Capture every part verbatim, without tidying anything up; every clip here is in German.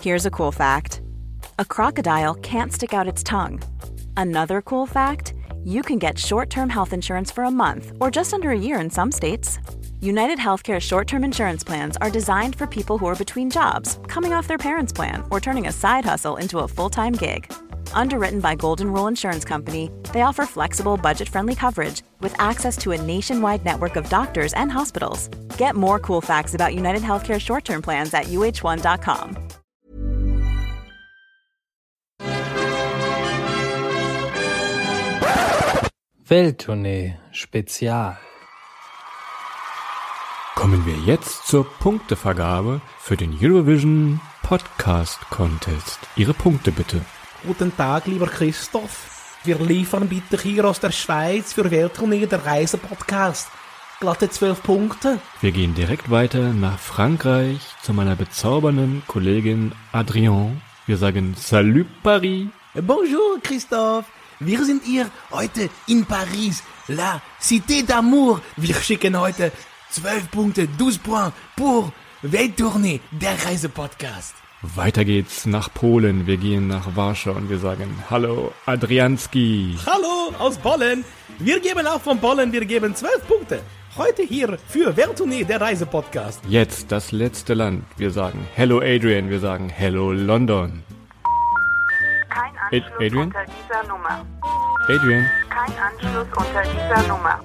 Here's a cool fact. A crocodile can't stick out its tongue. Another cool fact, you can get short-term health insurance for a month or just under a year in some states. United Healthcare short-term insurance plans are designed for people who are between jobs, coming off their parents' plan, or turning a side hustle into a full-time gig. Underwritten by Golden Rule Insurance Company, they offer flexible, budget-friendly coverage with access to a nationwide network of doctors and hospitals. Get more cool facts about United Healthcare short-term plans at U H one dot com. Welttournee Spezial. Kommen wir jetzt zur Punktevergabe für den Eurovision Podcast Contest. Ihre Punkte bitte. Guten Tag, lieber Christoph. Wir liefern bitte hier aus der Schweiz für Welttournee der Reisepodcast. Glatte zwölf Punkte. Wir gehen direkt weiter nach Frankreich zu meiner bezaubernden Kollegin Adrienne. Wir sagen Salut Paris. Bonjour, Christoph. Wir sind hier heute in Paris, la Cité d'Amour. Wir schicken heute zwölf Punkte, douze points pour Welttournee, der Reisepodcast. Weiter geht's nach Polen. Wir gehen nach Warschau und wir sagen Hallo Adrianski. Hallo aus Polen. Wir geben auch von Polen, wir geben zwölf Punkte. Heute hier für Welttournee, der Reisepodcast. Jetzt das letzte Land. Wir sagen Hello Adrian, wir sagen Hello London. Kein Anschluss Ad- Adrian? unter dieser Nummer. Adrian. Kein Anschluss unter dieser Nummer.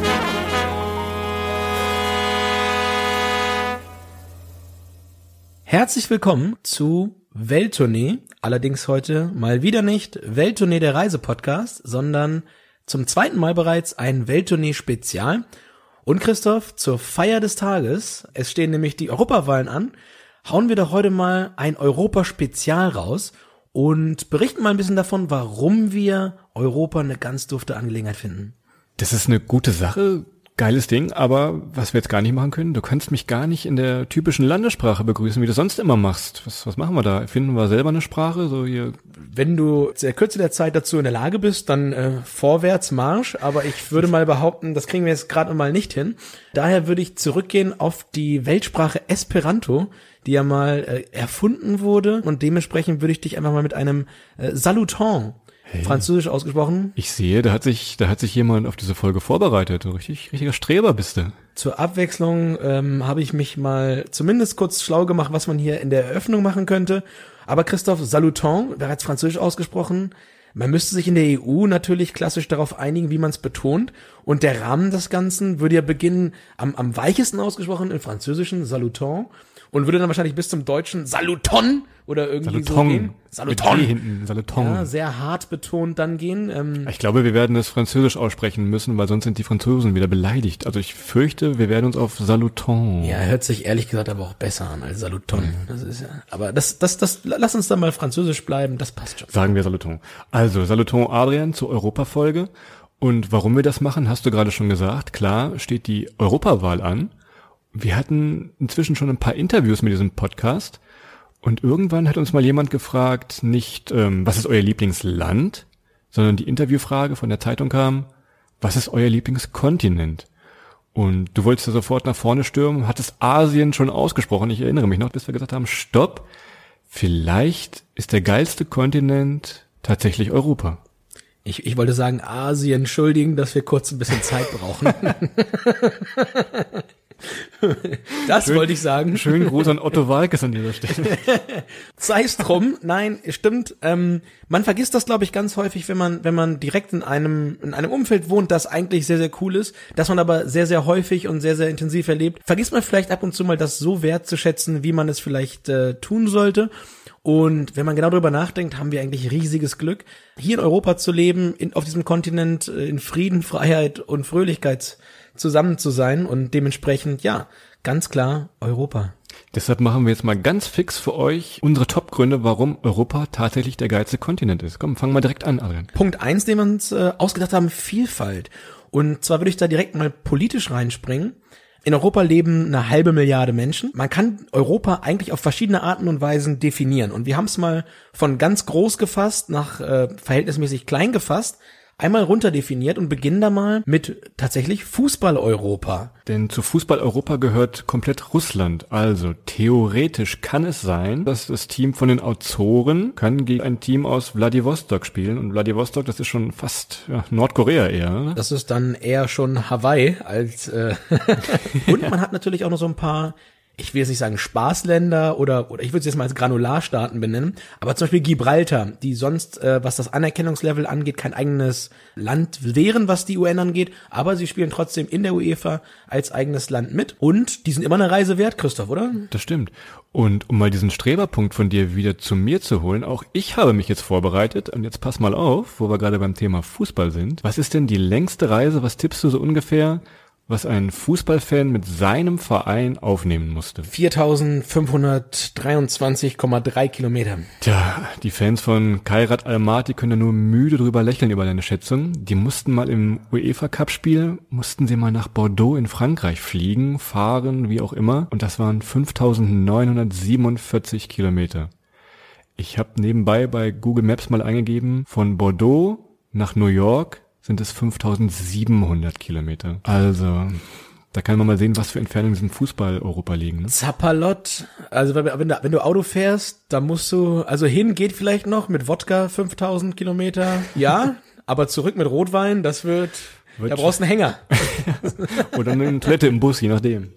Herzlich willkommen zu Welttournee. Allerdings heute mal wieder nicht Welttournee der Reisepodcast, sondern zum zweiten Mal bereits ein Welttournee-Spezial. Und Christoph, zur Feier des Tages, es stehen nämlich die Europawahlen an, hauen wir doch heute mal ein Europa-Spezial raus und berichten mal ein bisschen davon, warum wir Europa eine ganz dufte Angelegenheit finden. Das ist eine gute Sache, geiles Ding, aber was wir jetzt gar nicht machen können, du kannst mich gar nicht in der typischen Landessprache begrüßen, wie du sonst immer machst. Was, was machen wir da? Finden wir selber eine Sprache? So hier. Wenn du in der Kürze der Zeit dazu in der Lage bist, dann äh, vorwärts Marsch, aber ich würde mal behaupten, das kriegen wir jetzt gerade mal nicht hin. Daher würde ich zurückgehen auf die Weltsprache Esperanto, die ja mal äh, erfunden wurde, und dementsprechend würde ich dich einfach mal mit einem äh, Saluton, hey, französisch ausgesprochen. Ich sehe, da hat sich, da hat sich jemand auf diese Folge vorbereitet. Du richtig, richtiger Streber bist du. Zur Abwechslung ähm, habe ich mich mal zumindest kurz schlau gemacht, was man hier in der Eröffnung machen könnte. Aber Christoph, Saluton, bereits französisch ausgesprochen. Man müsste sich in der E U natürlich klassisch darauf einigen, wie man es betont. Und der Rahmen des Ganzen würde ja beginnen am, am weichesten ausgesprochen im Französischen, Saluton. Und würde dann wahrscheinlich bis zum Deutschen Saluton oder irgendwie Saluton. so gehen. Saluton. Mit E hinten, Saluton. Ja, sehr hart betont dann gehen. Ähm, ich glaube, wir werden das Französisch aussprechen müssen, weil sonst sind die Franzosen wieder beleidigt. Also ich fürchte, wir werden uns auf Saluton. Ja, hört sich ehrlich gesagt aber auch besser an als Saluton. Mhm. Das ist ja, aber das, das, das, lass uns dann mal französisch bleiben, das passt schon. Sagen wir Saluton. Also, Saluton Adrian zur Europafolge. Und warum wir das machen, hast du gerade schon gesagt. Klar, steht die Europawahl an. Wir hatten inzwischen schon ein paar Interviews mit diesem Podcast und irgendwann hat uns mal jemand gefragt, nicht, ähm, was ist euer Lieblingsland, sondern die Interviewfrage von der Zeitung kam, was ist euer Lieblingskontinent? Und du wolltest da sofort nach vorne stürmen, hattest Asien schon ausgesprochen, ich erinnere mich noch, bis wir gesagt haben, stopp, vielleicht ist der geilste Kontinent tatsächlich Europa. Ich, ich wollte sagen Asien, entschuldigen, dass wir kurz ein bisschen Zeit brauchen. Das schön, wollte ich sagen. Schönen Gruß an Otto Walkes an dieser Stelle. Sei es drum. Nein, stimmt. Ähm, man vergisst das, glaube ich, ganz häufig, wenn man wenn man direkt in einem in einem Umfeld wohnt, das eigentlich sehr, sehr cool ist, das man aber sehr, sehr häufig und sehr, sehr intensiv erlebt. Vergisst man vielleicht ab und zu mal, das so wertzuschätzen, wie man es vielleicht äh, tun sollte. Und wenn man genau darüber nachdenkt, haben wir eigentlich riesiges Glück, hier in Europa zu leben, in, auf diesem Kontinent äh, in Frieden, Freiheit und Fröhlichkeit zusammen zu sein und dementsprechend, ja, ganz klar Europa. Deshalb machen wir jetzt mal ganz fix für euch unsere Top-Gründe, warum Europa tatsächlich der geilste Kontinent ist. Komm, fangen wir direkt an, Adrian. Punkt eins, den wir uns äh, ausgedacht haben, Vielfalt. Und zwar würde ich da direkt mal politisch reinspringen. In Europa leben eine halbe Milliarde Menschen. Man kann Europa eigentlich auf verschiedene Arten und Weisen definieren. Und wir haben es mal von ganz groß gefasst nach äh, verhältnismäßig klein gefasst. einmal runterdefiniert und beginnen da mal mit tatsächlich Fußball-Europa. Denn zu Fußball-Europa gehört komplett Russland. Also theoretisch kann es sein, dass das Team von den Azoren kann gegen ein Team aus Wladiwostok spielen. Und Wladiwostok, das ist schon fast ja, Nordkorea eher. Ne? Das ist dann eher schon Hawaii als äh und man hat natürlich auch noch so ein paar, ich will jetzt nicht sagen Spaßländer oder oder ich würde es jetzt mal als Granularstaaten benennen, aber zum Beispiel Gibraltar, die sonst, äh, was das Anerkennungslevel angeht, kein eigenes Land wären, was die U N angeht, aber sie spielen trotzdem in der UEFA als eigenes Land mit und die sind immer eine Reise wert, Christoph, oder? Das stimmt. Und um mal diesen Streberpunkt von dir wieder zu mir zu holen, auch ich habe mich jetzt vorbereitet und jetzt pass mal auf, wo wir gerade beim Thema Fußball sind. Was ist denn die längste Reise, was tippst du so ungefähr, was ein Fußballfan mit seinem Verein aufnehmen musste? viertausendfünfhundertdreiundzwanzig Komma drei Kilometer. Tja, die Fans von Kairat Almaty können ja nur müde drüber lächeln über deine Schätzung. Die mussten mal im UEFA-Cup-Spiel, mussten sie mal nach Bordeaux in Frankreich fliegen, fahren, wie auch immer. Und das waren fünftausendneunhundertsiebenundvierzig Kilometer. Ich habe nebenbei bei Google Maps mal eingegeben, von Bordeaux nach New York sind es fünftausendsiebenhundert Kilometer. Also, da kann man mal sehen, was für Entfernungen in diesem Fußball-Europa liegen. Ne? Zappalot, also wenn, wenn, du, wenn du Auto fährst, dann musst du, also hin geht vielleicht noch mit Wodka fünftausend Kilometer, ja, aber zurück mit Rotwein, das wird, wird da brauchst du einen Hänger. Oder eine Toilette im Bus, je nachdem.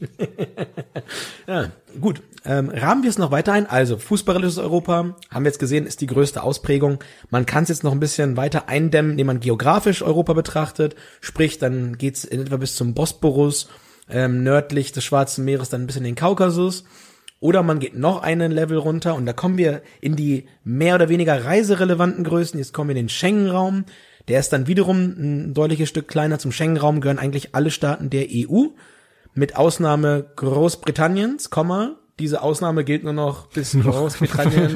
Ja, gut. Ähm, rahmen wir es noch weiter ein. Also fußballisches Europa, haben wir jetzt gesehen, ist die größte Ausprägung. Man kann es jetzt noch ein bisschen weiter eindämmen, indem man geografisch Europa betrachtet. Sprich, dann geht's in etwa bis zum Bosporus, ähm, nördlich des Schwarzen Meeres, dann ein bisschen in den Kaukasus. Oder man geht noch einen Level runter und da kommen wir in die mehr oder weniger reiserelevanten Größen. Jetzt kommen wir in den Schengen-Raum. Der ist dann wiederum ein deutliches Stück kleiner. Zum Schengen-Raum gehören eigentlich alle Staaten der E U, mit Ausnahme Großbritanniens, Komma. Diese Ausnahme gilt nur noch, bis Großbritannien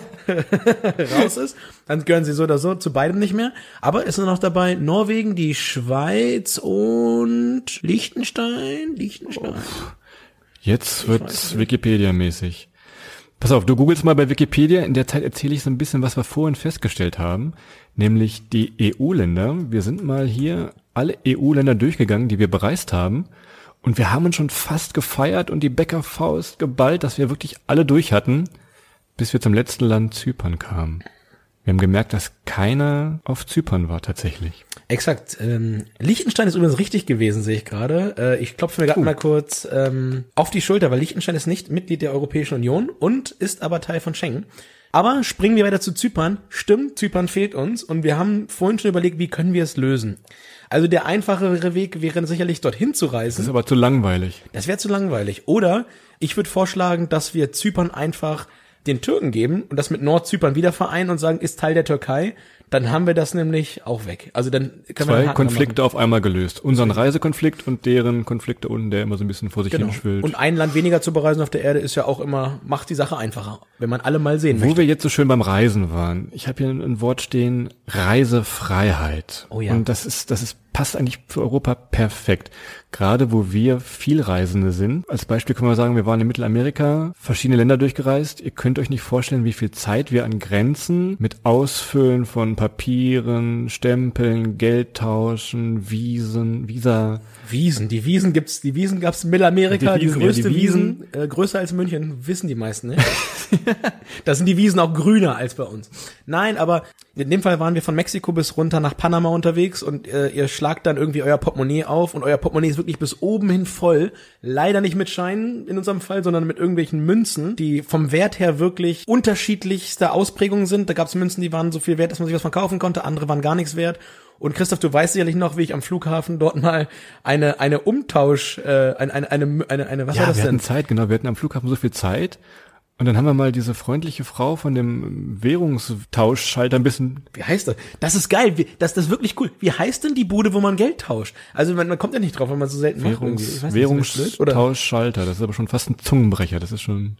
raus ist. Dann gehören sie so oder so zu beidem nicht mehr. Aber es sind noch dabei Norwegen, die Schweiz und Liechtenstein. Liechtenstein. Oh. Jetzt wird's Wikipedia-mäßig. Pass auf, du googelst mal bei Wikipedia. In der Zeit erzähle ich so ein bisschen, was wir vorhin festgestellt haben. Nämlich die E U-Länder. Wir sind mal hier alle E U-Länder durchgegangen, die wir bereist haben. Und wir haben uns schon fast gefeiert und die Bäckerfaust geballt, dass wir wirklich alle durch hatten, bis wir zum letzten Land Zypern kamen. Wir haben gemerkt, dass keiner auf Zypern war tatsächlich. Exakt. Ähm, Liechtenstein ist übrigens richtig gewesen, sehe ich gerade. Äh, ich klopfe mir gerade uh. mal kurz ähm, auf die Schulter, weil Liechtenstein ist nicht Mitglied der Europäischen Union und ist aber Teil von Schengen. Aber springen wir weiter zu Zypern. Stimmt, Zypern fehlt uns und wir haben vorhin schon überlegt, wie können wir es lösen. Also der einfachere Weg wäre sicherlich dorthin zu reisen. Das ist aber zu langweilig. Das wäre zu langweilig. Oder ich würde vorschlagen, dass wir Zypern einfach den Türken geben und das mit Nordzypern wieder vereinen und sagen, ist Teil der Türkei. Dann haben wir das nämlich auch weg. Also dann können Zwei wir Konflikte auf einmal gelöst. Unseren Reisekonflikt und deren Konflikte unten, der immer so ein bisschen vor sich genau. hin schwillt. Und ein Land weniger zu bereisen auf der Erde ist ja auch immer, macht die Sache einfacher, wenn man alle mal sehen Wo möchte. wir jetzt so schön beim Reisen waren. Ich habe hier ein Wort stehen, Reisefreiheit. Oh ja. Und das ist, das ist, passt eigentlich für Europa perfekt. Gerade wo wir Vielreisende sind. Als Beispiel können wir sagen, wir waren in Mittelamerika, verschiedene Länder durchgereist. Ihr könnt euch nicht vorstellen, wie viel Zeit wir an Grenzen mit Ausfüllen von Papieren, Stempeln, Geld tauschen, Wiesen, Visa. Wiesen, die Wiesen gibt's, die Wiesen gab's in Mittelamerika, die, Wiesen, die größte ja, die Wiesen, Wiesen äh, größer als München, wissen die meisten nicht. Da sind die Wiesen auch grüner als bei uns. Nein, aber in dem Fall waren wir von Mexiko bis runter nach Panama unterwegs und äh, ihr schlagt dann irgendwie euer Portemonnaie auf und euer Portemonnaie ist wirklich bis oben hin voll. Leider nicht mit Scheinen in unserem Fall, sondern mit irgendwelchen Münzen, die vom Wert her wirklich unterschiedlichste Ausprägungen sind. Da gab's Münzen, die waren so viel wert, dass man sich was von kaufen konnte, andere waren gar nichts wert. Und Christoph, du weißt sicherlich noch, wie ich am Flughafen dort mal eine eine Umtausch, äh, eine eine eine eine, eine was ja, war das wir denn? Hatten Zeit, genau. Wir hatten am Flughafen so viel Zeit. Und dann haben wir mal diese freundliche Frau von dem Währungstauschschalter ein bisschen... Wie heißt das? Das ist geil. Wie, das, das ist wirklich cool. Wie heißt denn die Bude, wo man Geld tauscht? Also man, man kommt ja nicht drauf, wenn man so selten Währungs, macht. Währungstauschschalter. Das ist aber schon fast ein Zungenbrecher. Das ist schon...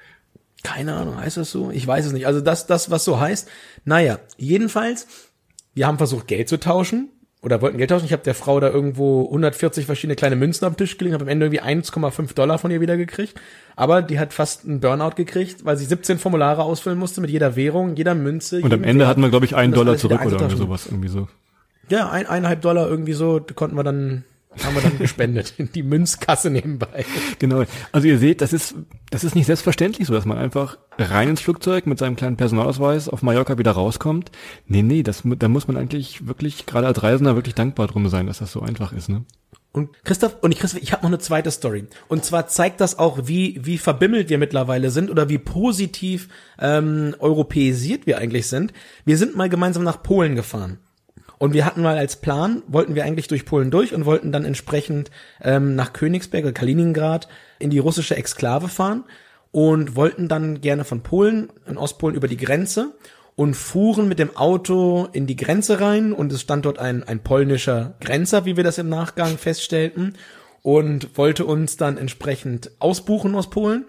Keine Ahnung, heißt das so? Ich weiß es nicht. Also das, das, was so heißt. Naja, jedenfalls, wir haben versucht, Geld zu tauschen. Oder wollten Geld tauschen. Ich habe der Frau da irgendwo hundertvierzig verschiedene kleine Münzen am Tisch gelegt, habe am Ende irgendwie eins Komma fünf Dollar von ihr wieder gekriegt. Aber die hat fast einen Burnout gekriegt, weil sie siebzehn Formulare ausfüllen musste mit jeder Währung, jeder Münze. Und am Ende Wert. Hatten wir, glaube ich, einen Dollar zurück oder sowas irgendwie so. Ja, ein, eineinhalb Dollar irgendwie so, konnten wir dann, haben wir dann gespendet in die Münzkasse nebenbei. Genau. Also ihr seht, das ist, das ist nicht selbstverständlich so, dass man einfach rein ins Flugzeug mit seinem kleinen Personalausweis auf Mallorca wieder rauskommt. Nee, nee, das, da muss man eigentlich wirklich, gerade als Reisender, wirklich dankbar drum sein, dass das so einfach ist, ne? Und Christoph, und ich, Christoph, ich habe noch eine zweite Story. Und zwar zeigt das auch, wie wie verbimmelt wir mittlerweile sind oder wie positiv ähm, europäisiert wir eigentlich sind. Wir sind mal gemeinsam nach Polen gefahren. Und wir hatten mal als Plan, wollten wir eigentlich durch Polen durch und wollten dann entsprechend ähm, nach Königsberg oder Kaliningrad in die russische Exklave fahren und wollten dann gerne von Polen, in Ostpolen, über die Grenze und fuhren mit dem Auto in die Grenze rein und es stand dort ein, ein polnischer Grenzer, wie wir das im Nachgang feststellten, und wollte uns dann entsprechend ausbuchen aus Polen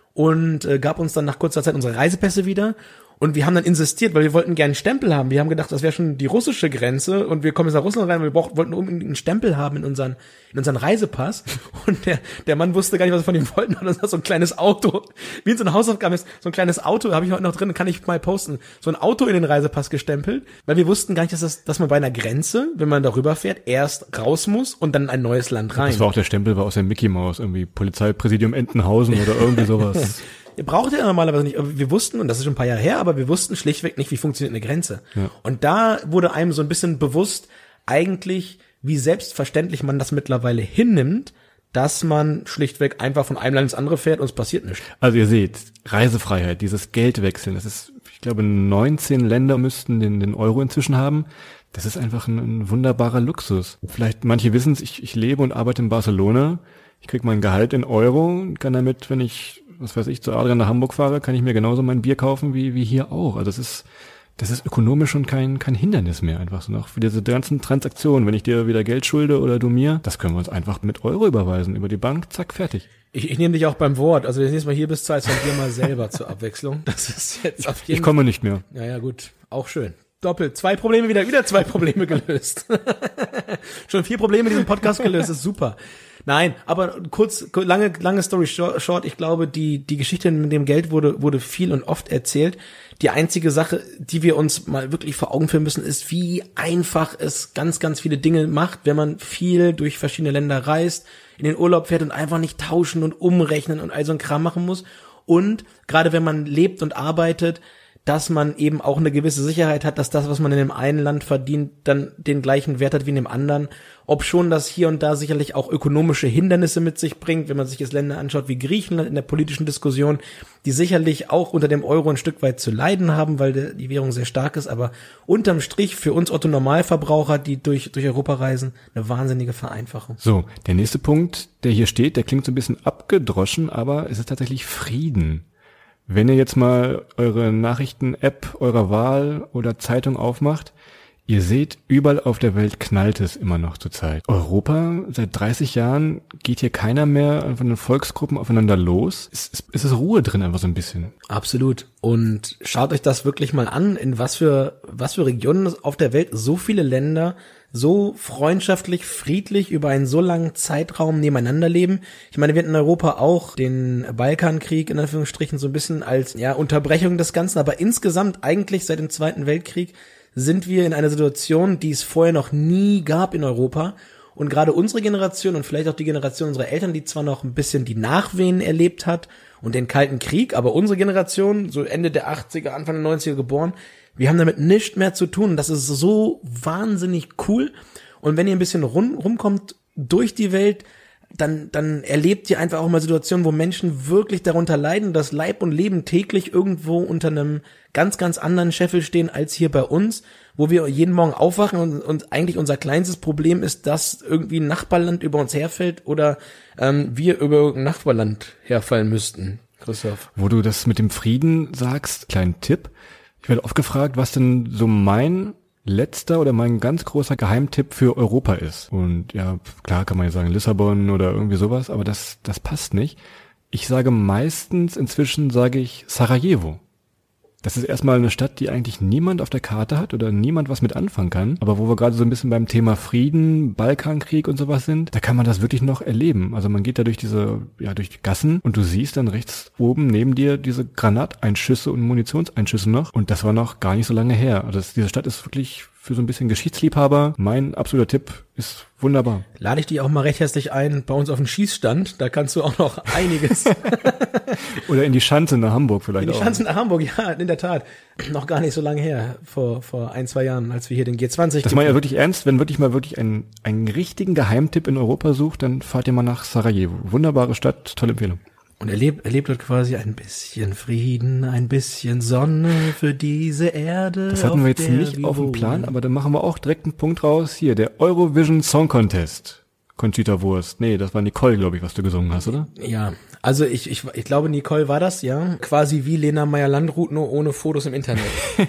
und äh, gab uns dann nach kurzer Zeit unsere Reisepässe wieder. Und wir haben dann insistiert, weil wir wollten gerne einen Stempel haben. Wir haben gedacht, das wäre schon die russische Grenze und wir kommen jetzt nach Russland rein und wir brauchten, wollten unbedingt einen Stempel haben in unseren, in unseren Reisepass. Und der, der Mann wusste gar nicht, was wir von ihm wollten. Und das war so ein kleines Auto, wie in so einer Hausaufgabe ist, so ein kleines Auto, habe ich heute noch drin, kann ich mal posten, so ein Auto in den Reisepass gestempelt, weil wir wussten gar nicht, dass das, dass man bei einer Grenze, wenn man darüber fährt, erst raus muss und dann in ein neues Land rein. Das war auch der Stempel, war aus der Mickey Mouse, irgendwie Polizeipräsidium Entenhausen oder irgendwie sowas. Ihr braucht ja normalerweise nicht, aber wir wussten, und das ist schon ein paar Jahre her, aber wir wussten schlichtweg nicht, wie funktioniert eine Grenze. Ja. Und da wurde einem so ein bisschen bewusst, eigentlich, wie selbstverständlich man das mittlerweile hinnimmt, dass man schlichtweg einfach von einem Land ins andere fährt und es passiert nichts. Also ihr seht, Reisefreiheit, dieses Geldwechseln, das ist, ich glaube, neunzehn Länder müssten den, den Euro inzwischen haben. Das ist einfach ein, ein wunderbarer Luxus. Vielleicht manche wissen es, ich, ich lebe und arbeite in Barcelona. Ich kriege mein Gehalt in Euro und kann damit, wenn ich, was weiß ich, zu Adrian nach Hamburg fahre, kann ich mir genauso mein Bier kaufen wie wie hier auch. Also das ist das ist ökonomisch schon kein kein Hindernis mehr einfach so noch für diese ganzen Transaktionen. Wenn ich dir wieder Geld schulde oder du mir, das können wir uns einfach mit Euro überweisen über die Bank, zack, fertig. Ich, ich nehme dich auch beim Wort. Also wenn du nächstes Mal hier bist, zahlst du dir mal selber zur Abwechslung. Das ist jetzt auf jeden Ich komme nicht mehr. Naja, gut, auch schön. Doppelt. Zwei Probleme wieder, wieder zwei Probleme gelöst. Schon vier Probleme in diesem Podcast gelöst, ist super. Nein, aber kurz, lange, lange Story short, ich glaube, die, die Geschichte mit dem Geld wurde, wurde viel und oft erzählt. Die einzige Sache, die wir uns mal wirklich vor Augen führen müssen, ist, wie einfach es ganz, ganz viele Dinge macht, wenn man viel durch verschiedene Länder reist, in den Urlaub fährt und einfach nicht tauschen und umrechnen und all so ein Kram machen muss. Und gerade wenn man lebt und arbeitet, dass man eben auch eine gewisse Sicherheit hat, dass das, was man in dem einen Land verdient, dann den gleichen Wert hat wie in dem anderen. Ob schon das hier und da sicherlich auch ökonomische Hindernisse mit sich bringt, wenn man sich jetzt Länder anschaut wie Griechenland in der politischen Diskussion, die sicherlich auch unter dem Euro ein Stück weit zu leiden haben, weil die Währung sehr stark ist, aber unterm Strich für uns Otto-Normalverbraucher, die durch, durch Europa reisen, eine wahnsinnige Vereinfachung. So, der nächste Punkt, der hier steht, der klingt so ein bisschen abgedroschen, aber es ist tatsächlich Frieden. Wenn ihr jetzt mal eure Nachrichten-App eurer Wahl oder Zeitung aufmacht, ihr seht, überall auf der Welt knallt es immer noch zurzeit. Europa, seit dreißig Jahren geht hier keiner mehr von den Volksgruppen aufeinander los. Es, es, es ist Ruhe drin einfach so ein bisschen. Absolut. Und schaut euch das wirklich mal an, in was für, was für Regionen auf der Welt so viele Länder so freundschaftlich, friedlich über einen so langen Zeitraum nebeneinander leben. Ich meine, wir hatten in Europa auch den Balkankrieg in Anführungsstrichen so ein bisschen als ja Unterbrechung des Ganzen, aber insgesamt eigentlich seit dem Zweiten Weltkrieg sind wir in einer Situation, die es vorher noch nie gab in Europa. Und gerade unsere Generation und vielleicht auch die Generation unserer Eltern, die zwar noch ein bisschen die Nachwehen erlebt hat und den Kalten Krieg, aber unsere Generation, so Ende der achtziger, Anfang der neunziger geboren, wir haben damit nichts mehr zu tun. Das ist so wahnsinnig cool. Und wenn ihr ein bisschen rum, rumkommt durch die Welt, dann, dann erlebt ihr einfach auch mal Situationen, wo Menschen wirklich darunter leiden, dass Leib und Leben täglich irgendwo unter einem ganz, ganz anderen Scheffel stehen als hier bei uns, wo wir jeden Morgen aufwachen und, und eigentlich unser kleinstes Problem ist, dass irgendwie ein Nachbarland über uns herfällt oder ähm, wir über irgendein Nachbarland herfallen müssten. Christoph. Wo du das mit dem Frieden sagst, kleinen Tipp. Ich werde oft gefragt, was denn so mein letzter oder mein ganz großer Geheimtipp für Europa ist. Und ja, klar kann man ja sagen Lissabon oder irgendwie sowas, aber das das passt nicht. Ich sage meistens, inzwischen sage ich Sarajevo. Das ist erstmal eine Stadt, die eigentlich niemand auf der Karte hat oder niemand was mit anfangen kann. Aber wo wir gerade so ein bisschen beim Thema Frieden, Balkankrieg und sowas sind, da kann man das wirklich noch erleben. Also man geht da durch diese, ja, durch die Gassen und du siehst dann rechts oben neben dir diese Granateinschüsse und Munitionseinschüsse noch. Und das war noch gar nicht so lange her. Also das, diese Stadt ist wirklich für so ein bisschen Geschichtsliebhaber, mein absoluter Tipp, ist wunderbar. Lade ich dich auch mal recht herzlich ein bei uns auf den Schießstand, da kannst du auch noch einiges. Oder in die Schanze nach Hamburg vielleicht auch. In die Schanze nach Hamburg, ja, in der Tat. Noch gar nicht so lange her, vor vor ein, zwei Jahren, als wir hier den G zwanzig... Das meine ich ja wirklich ernst, wenn wirklich mal wirklich einen, einen richtigen Geheimtipp in Europa sucht, dann fahrt ihr mal nach Sarajevo. Wunderbare Stadt, tolle Empfehlung. Und erlebt, erlebt dort quasi ein bisschen Frieden, ein bisschen Sonne für diese Erde. Das hatten wir jetzt nicht wir auf dem wohnen. Plan, aber dann machen wir auch direkt einen Punkt raus. Hier, der Eurovision Song Contest. Conchita Wurst. Nee, das war Nicole, glaube ich, was du gesungen hast, oder? Ja, also ich, ich, ich glaube, Nicole war das, ja. Quasi wie Lena Meyer-Landrut, nur ohne Fotos im Internet.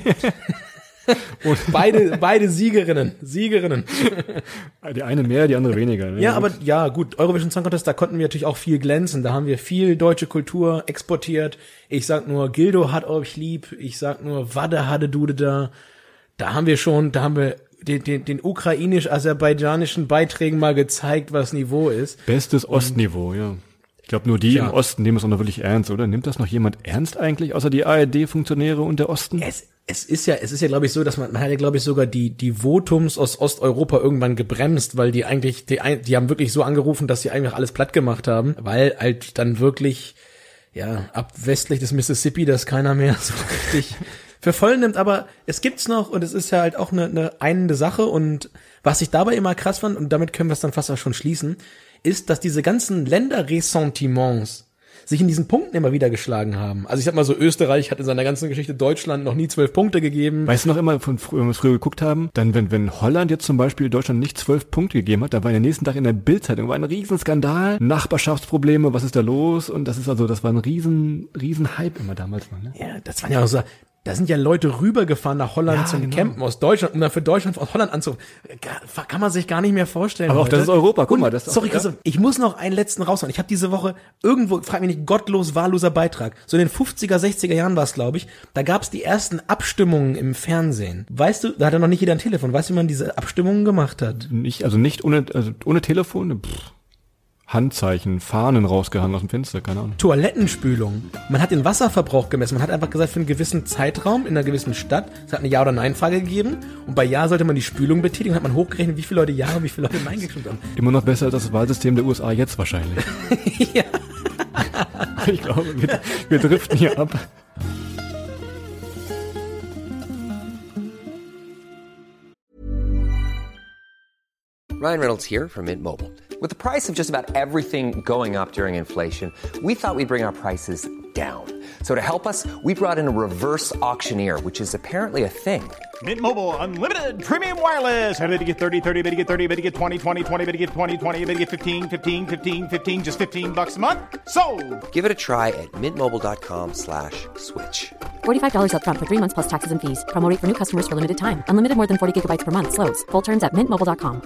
beide, beide Siegerinnen, Siegerinnen. Die eine mehr, die andere weniger. Ne? Ja, aber ja, gut, Eurovision Song Contest, da konnten wir natürlich auch viel glänzen. Da haben wir viel deutsche Kultur exportiert. Ich sag nur, Gildo hat euch lieb. Ich sag nur, Wadde hatte Dude da. Da haben wir schon, da haben wir den, den, den ukrainisch-aserbaidschanischen Beiträgen mal gezeigt, was Niveau ist. Bestes Ostniveau, ja. Ich glaube, nur die ja. im Osten nehmen es auch noch wirklich ernst, oder? Nimmt das noch jemand ernst eigentlich, außer die A R D-Funktionäre und der Osten? Es, es ist ja, es ist ja, glaube ich, so, dass man, man hat ja, glaube ich, sogar die, die Votums aus Osteuropa irgendwann gebremst, weil die eigentlich, die, die haben wirklich so angerufen, dass sie einfach alles platt gemacht haben, weil halt dann wirklich, ja, ab westlich des Mississippi das keiner mehr so richtig für voll nimmt, aber es gibt's noch und es ist ja halt auch eine, eine einende Sache und was ich dabei immer krass fand, und damit können wir es dann fast auch schon schließen, ist, dass diese ganzen Länderressentiments sich in diesen Punkten immer wieder geschlagen haben. Also ich sag mal so, Österreich hat in seiner ganzen Geschichte Deutschland noch nie zwölf Punkte gegeben. Weißt du noch immer, von früher, wenn wir früher geguckt haben, dann wenn wenn Holland jetzt zum Beispiel Deutschland nicht zwölf Punkte gegeben hat, da war der nächsten Tag in der Bildzeitung war ein Riesenskandal, Nachbarschaftsprobleme, was ist da los? Und das ist also, das war ein riesen, riesen Hype immer damals noch, ne? Ja, das waren ja auch so, da sind ja Leute rübergefahren nach Holland Ja, zum genau. Campen aus Deutschland, um dann für Deutschland aus Holland anzurufen. Kann man sich gar nicht mehr vorstellen. Aber auch heute. das ist Europa, guck Und, mal. Das ist auch, sorry, ja. Christoph, ich muss noch einen letzten raushauen. Ich habe diese Woche irgendwo, frag mich nicht, gottlos wahlloser Beitrag. So in den fünfziger, sechziger Jahren war es, glaube ich. Da gab es die ersten Abstimmungen im Fernsehen. Weißt du, da hatte noch nicht jeder ein Telefon. Weißt du, wie man diese Abstimmungen gemacht hat? Nicht, also nicht ohne, also ohne Telefon, pff, Handzeichen, Fahnen rausgehangen aus dem Fenster, keine Ahnung. Toilettenspülung. Man hat den Wasserverbrauch gemessen. Man hat einfach gesagt, für einen gewissen Zeitraum in einer gewissen Stadt, es hat eine Ja- oder Nein-Frage gegeben und bei Ja sollte man die Spülung betätigen, hat man hochgerechnet, wie viele Leute Ja und wie viele Leute Nein gestimmt haben. Immer noch besser als das Wahlsystem der U S A jetzt wahrscheinlich. Ja. Ich glaube, wir, wir driften hier ab. Ryan Reynolds here from Mint Mobile. With the price of just about everything going up during inflation, we thought we'd bring our prices down. So to help us, we brought in a reverse auctioneer, which is apparently a thing. Mint Mobile Unlimited Premium Wireless. How to get thirty, thirty, how to get thirty, how to get twenty, twenty, twenty, how to get twenty, twenty, how to get fifteen, fifteen, fifteen, fifteen, just fifteen bucks a month? Sold! Give it a try at mintmobile.com slash switch. forty-five dollars up front for three months plus taxes and fees. Promo rate for new customers for limited time. Unlimited more than forty gigabytes per month. Slows full terms at mint mobile dot com.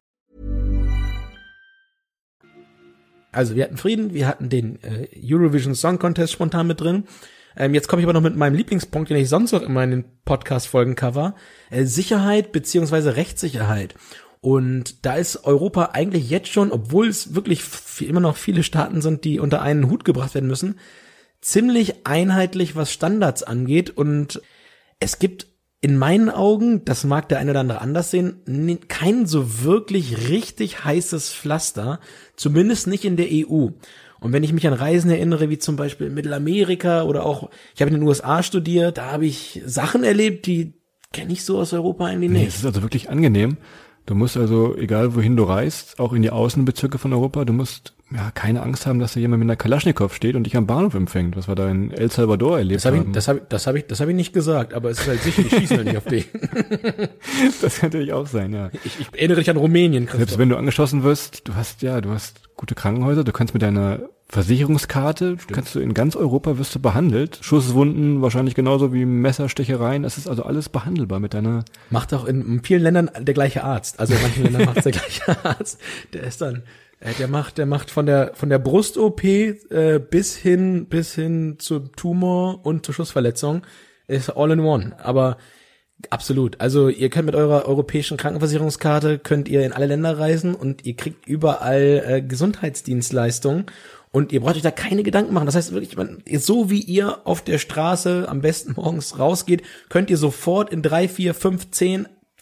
Also wir hatten Frieden, wir hatten den äh, Eurovision Song Contest spontan mit drin. Ähm, jetzt komme ich aber noch mit meinem Lieblingspunkt, den ich sonst auch immer in den Podcast-Folgen cover. Äh, Sicherheit beziehungsweise Rechtssicherheit. Und da ist Europa eigentlich jetzt schon, obwohl es wirklich f- immer noch viele Staaten sind, die unter einen Hut gebracht werden müssen, ziemlich einheitlich, was Standards angeht. Und es gibt in meinen Augen, das mag der eine oder andere anders sehen, n- kein so wirklich richtig heißes Pflaster, zumindest nicht in der E U. Und wenn ich mich an Reisen erinnere, wie zum Beispiel in Mittelamerika oder auch, ich habe in den U S A studiert, da habe ich Sachen erlebt, die kenne ich so aus Europa eigentlich Nee, nicht. es ist also wirklich angenehm. Du musst also, egal wohin du reist, auch in die Außenbezirke von Europa, du musst ja keine Angst haben, dass da jemand mit einer Kalaschnikow steht und dich am Bahnhof empfängt, was wir da in El Salvador erlebt Das habe haben. ich, das habe ich, das habe ich, das habe ich nicht gesagt, aber es ist halt sicher, die schießen halt nicht auf dich. Das kann natürlich auch sein, ja. Ich, ich erinnere dich an Rumänien, Selbst Christoph. wenn du angeschossen wirst, du hast, ja, du hast gute Krankenhäuser, du kannst mit deiner Versicherungskarte, kannst du in ganz Europa wirst du behandelt. Schusswunden wahrscheinlich genauso wie Messerstechereien, es ist also alles behandelbar mit deiner. Macht auch in, in vielen Ländern der gleiche Arzt. Also in manchen Ländern macht es der gleiche Arzt. Der ist dann, äh, der macht, der macht von der von der Brust-O P äh, bis hin bis hin zum Tumor und zur Schussverletzung ist all in one. Aber absolut. Also ihr könnt mit eurer europäischen Krankenversicherungskarte könnt ihr in alle Länder reisen und ihr kriegt überall äh, Gesundheitsdienstleistungen. Und ihr braucht euch da keine Gedanken machen. Das heißt wirklich, man, so wie ihr auf der Straße am besten morgens rausgeht, könnt ihr sofort in drei, vier, fünf, zehn,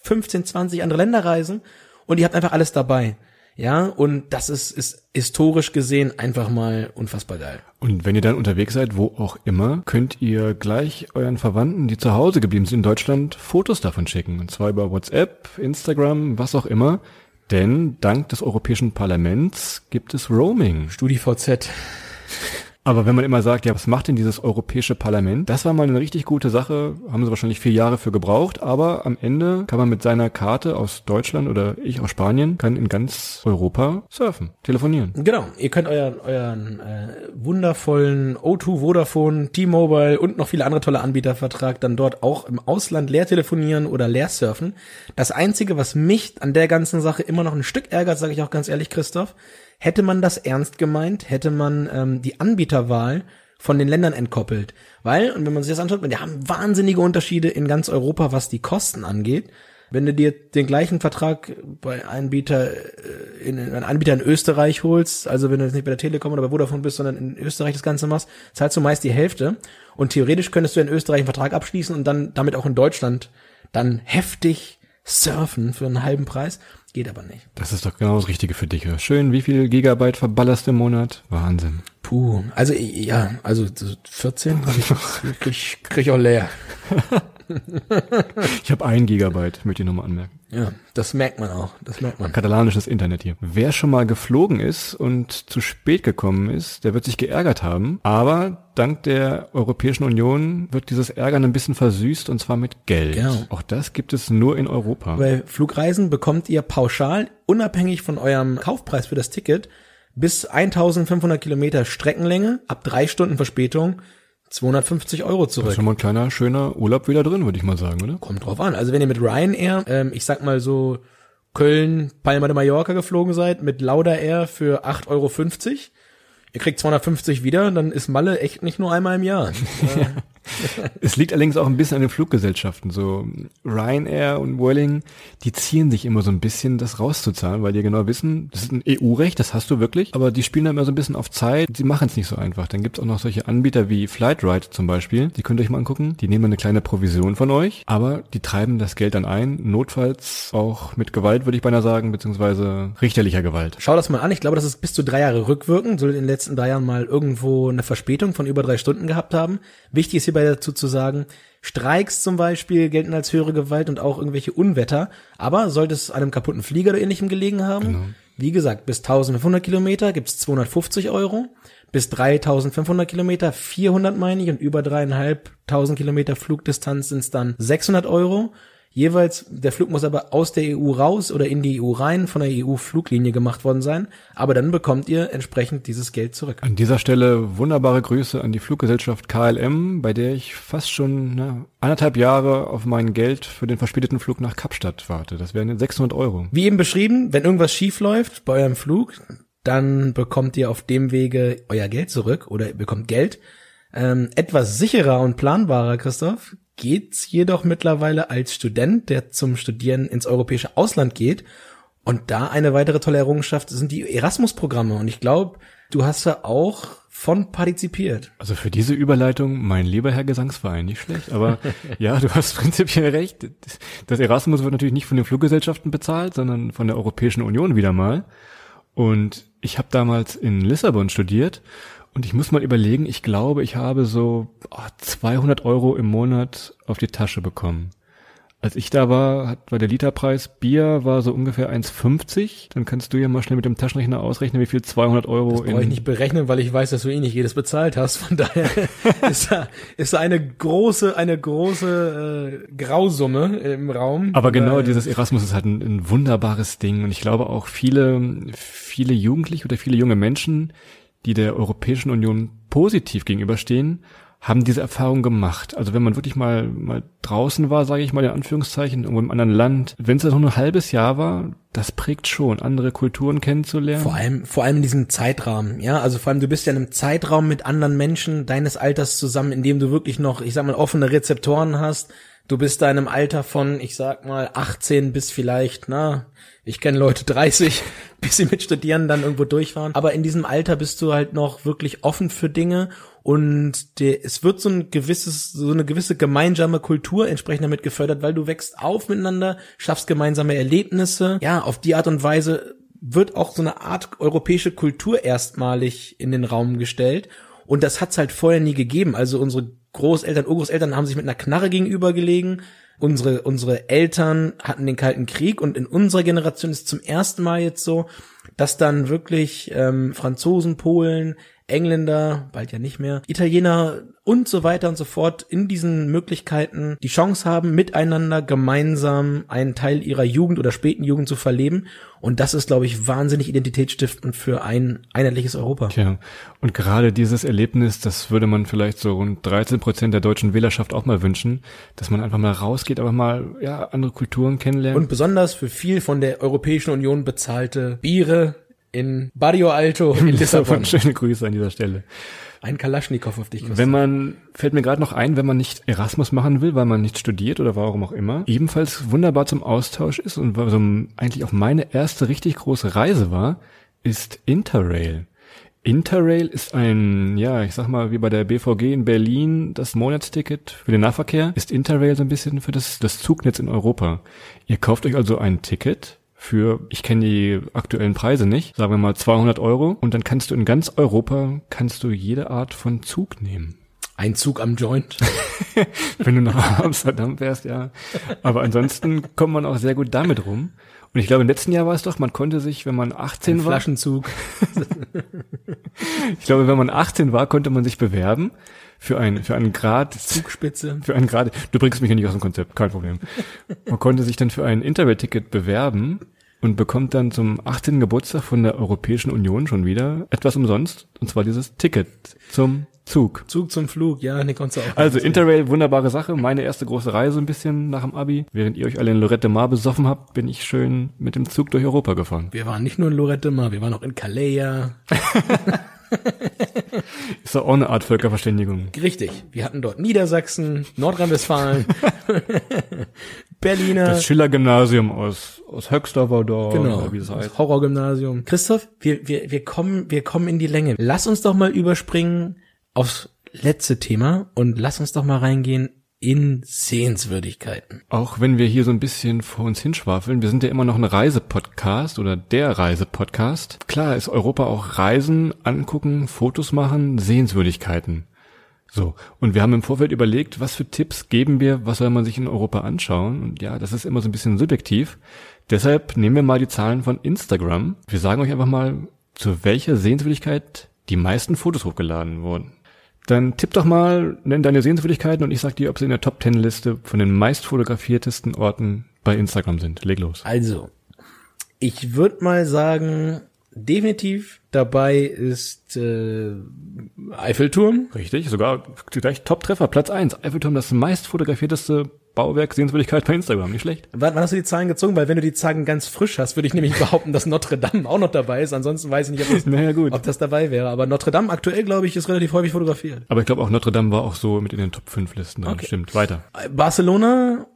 fünfzehn, zwanzig andere Länder reisen und ihr habt einfach alles dabei. Ja, und das ist, ist historisch gesehen einfach mal unfassbar geil. Und wenn ihr dann unterwegs seid, wo auch immer, könnt ihr gleich euren Verwandten, die zu Hause geblieben sind in Deutschland, Fotos davon schicken. Und zwar über WhatsApp, Instagram, was auch immer. Denn dank des Europäischen Parlaments gibt es Roaming. StudiVZ. Aber wenn man immer sagt, ja, was macht denn dieses Europäische Parlament? Das war mal eine richtig gute Sache, haben sie wahrscheinlich vier Jahre für gebraucht, aber am Ende kann man mit seiner Karte aus Deutschland oder ich aus Spanien, kann in ganz Europa surfen, telefonieren. Genau, ihr könnt euren, euren äh, wundervollen O zwei, Vodafone, T-Mobile und noch viele andere tolle Anbietervertrag dann dort auch im Ausland leer telefonieren oder leer surfen. Das Einzige, was mich an der ganzen Sache immer noch ein Stück ärgert, sage ich auch ganz ehrlich, Christoph, hätte man das ernst gemeint, hätte man ähm, die Anbieterwahl von den Ländern entkoppelt. Weil, und wenn man sich das anschaut, wir haben wahnsinnige Unterschiede in ganz Europa, was die Kosten angeht. Wenn du dir den gleichen Vertrag bei Anbieter in einen Anbieter in Österreich holst, also wenn du jetzt nicht bei der Telekom oder bei Vodafone bist, sondern in Österreich das Ganze machst, zahlst du meist die Hälfte. Und theoretisch könntest du in Österreich einen Vertrag abschließen und dann damit auch in Deutschland dann heftig surfen für einen halben Preis. Geht aber nicht. Das ist doch genau das Richtige für dich. Schön, wie viel Gigabyte verballerst du im Monat? Wahnsinn. Puh, also ja, also vierzehn hab ich, krieg, krieg ich auch leer. Ich habe ein Gigabyte, möchte ich nochmal anmerken. Ja, das merkt man auch, das merkt man. Katalanisches Internet hier. Wer schon mal geflogen ist und zu spät gekommen ist, der wird sich geärgert haben. Aber dank der Europäischen Union wird dieses Ärgern ein bisschen versüßt und zwar mit Geld. Genau. Auch das gibt es nur in Europa. Bei Flugreisen bekommt ihr pauschal, unabhängig von eurem Kaufpreis für das Ticket, bis eintausendfünfhundert Kilometer Streckenlänge, ab drei Stunden Verspätung, zweihundertfünfzig Euro zurück. Das ist schon mal ein kleiner, schöner Urlaub wieder drin, würde ich mal sagen, oder? Kommt drauf an. Also wenn ihr mit Ryanair, ähm, ich sag mal so Köln, Palma de Mallorca geflogen seid, mit Laudair für acht Euro fünfzig, ihr kriegt zweihundertfünfzig wieder, dann ist Malle echt nicht nur einmal im Jahr. Ja. Es liegt allerdings auch ein bisschen an den Fluggesellschaften. So Ryanair und Vueling, die ziehen sich immer so ein bisschen, das rauszuzahlen, weil die genau wissen, das ist ein E U-Recht, das hast du wirklich, aber die spielen da immer so ein bisschen auf Zeit, die machen es nicht so einfach. Dann gibt's auch noch solche Anbieter wie Flightride zum Beispiel, die könnt ihr euch mal angucken, die nehmen eine kleine Provision von euch, aber die treiben das Geld dann ein, notfalls auch mit Gewalt, würde ich beinahe sagen, beziehungsweise richterlicher Gewalt. Schau das mal an, ich glaube, das ist bis zu drei Jahre rückwirkend, soll in den letzten drei Jahren mal irgendwo eine Verspätung von über drei Stunden gehabt haben. Wichtig ist hierbei dazu zu sagen, Streiks zum Beispiel gelten als höhere Gewalt und auch irgendwelche Unwetter, aber sollte es einem kaputten Flieger oder ähnlichem gelegen haben, genau. Wie gesagt, bis eintausendfünfhundert Kilometer gibt's zweihundertfünfzig Euro, bis dreitausendfünfhundert Kilometer vierhundert meine ich und über dreieinhalbtausend Kilometer Flugdistanz sind's dann sechshundert Euro. Jeweils, der Flug muss aber aus der E U raus oder in die E U rein, von der E U-Fluglinie gemacht worden sein. Aber dann bekommt ihr entsprechend dieses Geld zurück. An dieser Stelle wunderbare Grüße an die Fluggesellschaft K L M, bei der ich fast schon ne, anderthalb Jahre auf mein Geld für den verspäteten Flug nach Kapstadt warte. Das wären sechshundert Euro. Wie eben beschrieben, wenn irgendwas schief läuft bei eurem Flug, dann bekommt ihr auf dem Wege euer Geld zurück oder ihr bekommt Geld. Ähm, etwas sicherer und planbarer, Christoph, geht's jedoch mittlerweile als Student, der zum Studieren ins europäische Ausland geht. Und da eine weitere tolle Errungenschaft sind die Erasmus-Programme. Und ich glaube, du hast da auch von partizipiert. Also für diese Überleitung, mein lieber Herr Gesangsverein, nicht schlecht. Aber ja, du hast prinzipiell recht. Das Erasmus wird natürlich nicht von den Fluggesellschaften bezahlt, sondern von der Europäischen Union wieder mal. Und ich habe damals in Lissabon studiert. Und ich muss mal überlegen, ich glaube, ich habe so oh, zweihundert Euro im Monat auf die Tasche bekommen. Als ich da war, hat, war der Literpreis Bier war so ungefähr eins fünfzig. Dann kannst du ja mal schnell mit dem Taschenrechner ausrechnen, wie viel zweihundert Euro das brauche ich nicht berechnen, weil ich weiß, dass du eh nicht jedes bezahlt hast. Von daher ist da, ist da eine große, eine große äh, Grausumme im Raum. Aber genau, dieses Erasmus ist halt ein, ein wunderbares Ding. Und ich glaube auch viele, viele Jugendliche oder viele junge Menschen, die der Europäischen Union positiv gegenüberstehen, haben diese Erfahrung gemacht. Also wenn man wirklich mal mal draußen war, sage ich mal in Anführungszeichen, irgendwo im anderen Land, wenn es noch ein halbes Jahr war, das prägt schon, andere Kulturen kennenzulernen. Vor allem, vor allem in diesem Zeitrahmen, ja, also vor allem du bist ja in einem Zeitraum mit anderen Menschen deines Alters zusammen, in dem du wirklich noch, ich sag mal, offene Rezeptoren hast. Du bist da in einem Alter von, ich sag mal, achtzehn bis vielleicht, na, ich kenne Leute dreißig, bis sie mit Studieren dann irgendwo durchfahren. Aber in diesem Alter bist du halt noch wirklich offen für Dinge Und der, es wird so ein gewisses, so eine gewisse gemeinsame Kultur entsprechend damit gefördert, weil du wächst auf miteinander, schaffst gemeinsame Erlebnisse. Ja, auf die Art und Weise wird auch so eine Art europäische Kultur erstmalig in den Raum gestellt. Und das hat's halt vorher nie gegeben. Also unsere Großeltern, Urgroßeltern haben sich mit einer Knarre gegenübergelegen. Unsere, unsere Eltern hatten den Kalten Krieg und in unserer Generation ist zum ersten Mal jetzt so, dass dann wirklich ähm, Franzosen, Polen, Engländer, bald ja nicht mehr, Italiener und so weiter und so fort in diesen Möglichkeiten die Chance haben, miteinander gemeinsam einen Teil ihrer Jugend oder späten Jugend zu verleben. Und das ist, glaube ich, wahnsinnig identitätsstiftend für ein einheitliches Europa. Tja, und gerade dieses Erlebnis, das würde man vielleicht so rund dreizehn Prozent der deutschen Wählerschaft auch mal wünschen, dass man einfach mal rausgeht, aber mal ja andere Kulturen kennenlernt. Und besonders für viel von der Europäischen Union bezahlte Biere in Barrio Alto in Lissabon. Schöne Grüße an dieser Stelle. Ein Kalaschnikow auf dich, Christoph. Wenn man, fällt mir gerade noch ein, wenn man nicht Erasmus machen will, weil man nicht studiert oder warum auch immer, ebenfalls wunderbar zum Austausch ist und so eigentlich auch meine erste richtig große Reise war, ist Interrail. Interrail ist ein, ja, ich sag mal, wie bei der B V G in Berlin, das Monatsticket für den Nahverkehr, ist Interrail so ein bisschen für das, das Zugnetz in Europa. Ihr kauft euch also ein Ticket für, ich kenne die aktuellen Preise nicht, sagen wir mal zweihundert Euro, und dann kannst du in ganz Europa, kannst du jede Art von Zug nehmen. Ein Zug am Joint. Wenn du nach Amsterdam fährst, ja. Aber ansonsten kommt man auch sehr gut damit rum. Und ich glaube, im letzten Jahr war es doch, man konnte sich, wenn man achtzehn Ein war. Flaschenzug. Ich glaube, wenn man achtzehn war, konnte man sich bewerben für ein, für einen Grad. Zugspitze. Für einen Grad. Du bringst mich ja nicht aus dem Konzept, kein Problem. Man konnte sich dann für ein Interrail-Ticket bewerben und bekommt dann zum achtzehnten Geburtstag von der Europäischen Union schon wieder etwas umsonst. Und zwar dieses Ticket zum Zug. Zug zum Flug, ja, ne, konntest du auch. Also Interrail, wunderbare Sache. Meine erste große Reise ein bisschen nach dem Abi. Während ihr euch alle in Lorette Mar besoffen habt, bin ich schön mit dem Zug durch Europa gefahren. Wir waren nicht nur in Lorette Mar, wir waren auch in Calais. Ist doch auch eine Art Völkerverständigung. Richtig. Wir hatten dort Niedersachsen, Nordrhein-Westfalen, Berliner. Das Schiller-Gymnasium aus, aus Höxter war da. Genau. Wie das heißt. Das Horrorgymnasium. Christoph, wir, wir, wir kommen, wir kommen in die Länge. Lass uns doch mal überspringen aufs letzte Thema und lass uns doch mal reingehen in Sehenswürdigkeiten. Auch wenn wir hier so ein bisschen vor uns hinschwafeln, wir sind ja immer noch ein Reisepodcast oder der Reisepodcast. Klar ist Europa auch Reisen, angucken, Fotos machen, Sehenswürdigkeiten. So, und wir haben im Vorfeld überlegt, was für Tipps geben wir, was soll man sich in Europa anschauen? Und ja, das ist immer so ein bisschen subjektiv. Deshalb nehmen wir mal die Zahlen von Instagram. Wir sagen euch einfach mal, zu welcher Sehenswürdigkeit die meisten Fotos hochgeladen wurden. Dann tipp doch mal, nenn deine Sehenswürdigkeiten und ich sag dir, ob sie in der Top Ten Liste von den meist fotografiertesten Orten bei Instagram sind. Leg los. Also, ich würde mal sagen, definitiv dabei ist äh, Eiffelturm. Richtig, sogar gleich Top-Treffer, Platz eins. Eiffelturm, das meist fotografierteste Bauwerk, Sehenswürdigkeit bei Instagram, nicht schlecht. Wann, wann hast du die Zahlen gezogen? Weil wenn du die Zahlen ganz frisch hast, würde ich nämlich behaupten, dass Notre Dame auch noch dabei ist. Ansonsten weiß ich nicht, ob das, naja, gut. ob das dabei wäre. Aber Notre Dame aktuell, glaube ich, ist relativ häufig fotografiert. Aber ich glaube auch Notre Dame war auch so mit in den Top fünf Listen drin. Okay. Stimmt, weiter. Barcelona,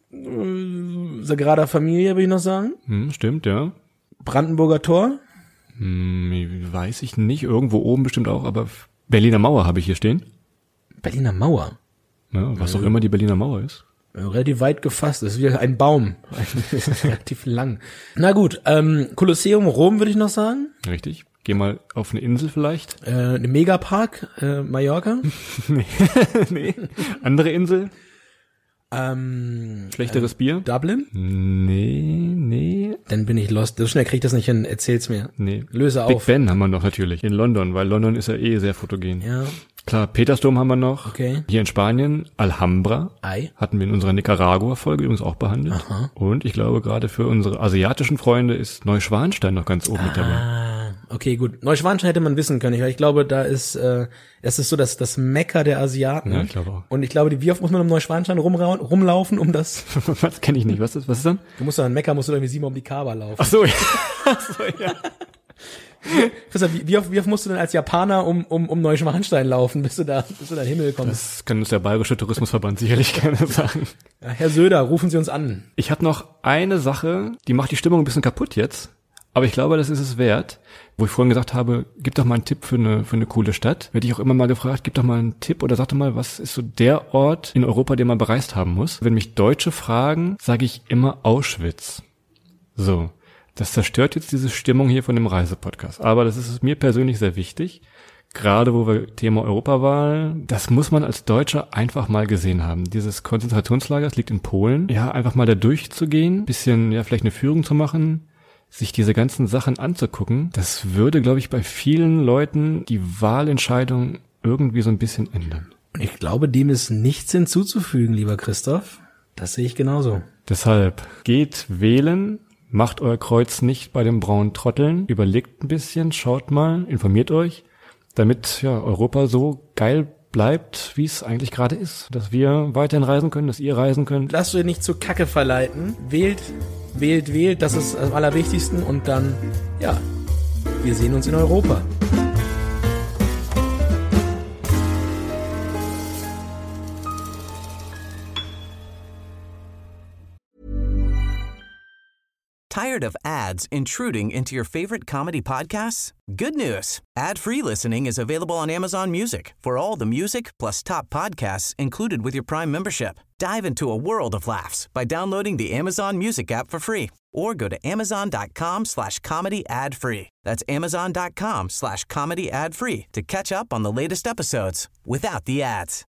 äh, Sagrada Familia, würde ich noch sagen. Hm, stimmt, ja. Brandenburger Tor. Hm, weiß ich nicht, irgendwo oben bestimmt auch, aber Berliner Mauer habe ich hier stehen. Berliner Mauer. Ja, was auch immer die Berliner Mauer ist. Relativ weit gefasst, das ist wie ein Baum. Relativ lang. Na gut, ähm, Kolosseum Rom würde ich noch sagen. Richtig. Geh mal auf eine Insel vielleicht. Äh, eine Megapark, äh, Mallorca. nee. nee. Andere Insel. Ähm, Schlechteres äh, Bier. Dublin? Nee, nee. Dann bin ich lost. So schnell krieg ich das nicht hin. Erzähl's mir. Nee. Löse Big auf. Ben haben wir noch natürlich. In London, weil London ist ja eh sehr fotogen. Ja. Klar, Petersdom haben wir noch. Okay. Hier in Spanien, Alhambra. Ei. Hatten wir in unserer Nicaragua-Folge übrigens auch behandelt. Aha. Und ich glaube, gerade für unsere asiatischen Freunde ist Neuschwanstein noch ganz oben ah, mit dabei. Okay, gut. Neuschwanstein hätte man wissen können. Ich glaube, da ist, äh, es ist so das, das Mekka der Asiaten. Ja, ich glaube auch. Und ich glaube, die, wie oft muss man um Neuschwanstein rumra- rumlaufen, um das? Was kenne ich nicht. Was ist, was ist dann? Du musst dann in Mekka, musst du irgendwie siebenmal um die Kaaba laufen. Ach so, ja. Ach so, ja. Christoph, wie, wie, oft, wie oft musst du denn als Japaner um, um, um Neuschwanstein laufen, bis du da, bis du da in den Himmel kommst? Das kann uns der Bayerische Tourismusverband sicherlich gerne sagen. Ja, Herr Söder, rufen Sie uns an. Ich habe noch eine Sache, die macht die Stimmung ein bisschen kaputt jetzt. Aber ich glaube, das ist es wert. Wo ich vorhin gesagt habe, gib doch mal einen Tipp für eine, für eine coole Stadt, werde ich auch immer mal gefragt, gib doch mal einen Tipp oder sag doch mal, was ist so der Ort in Europa, den man bereist haben muss. Wenn mich Deutsche fragen, sage ich immer Auschwitz. So, das zerstört jetzt diese Stimmung hier von dem Reisepodcast. Aber das ist mir persönlich sehr wichtig. Gerade wo wir Thema Europawahl, das muss man als Deutscher einfach mal gesehen haben. Dieses Konzentrationslager, das liegt in Polen. Ja, einfach mal da durchzugehen, bisschen, ja, vielleicht eine Führung zu machen, sich diese ganzen Sachen anzugucken, das würde, glaube ich, bei vielen Leuten die Wahlentscheidung irgendwie so ein bisschen ändern. Ich glaube, dem ist nichts hinzuzufügen, lieber Christoph. Das sehe ich genauso. Deshalb geht wählen, macht euer Kreuz nicht bei den braunen Trotteln, überlegt ein bisschen, schaut mal, informiert euch, damit ja Europa so geil bleibt, wie es eigentlich gerade ist. Dass wir weiterhin reisen können, dass ihr reisen könnt. Lasst euch nicht zu Kacke verleiten. Wählt, wählt, wählt. Das ist am allerwichtigsten. Und dann, ja, wir sehen uns in Europa. Tired of ads intruding into your favorite comedy podcasts? Good news. Ad-free listening is available on Amazon Music for all the music plus top podcasts included with your Prime membership. Dive into a world of laughs by downloading the Amazon Music app for free or go to amazon.com slash comedy ad free. That's amazon.com slash comedy ad free to catch up on the latest episodes without the ads.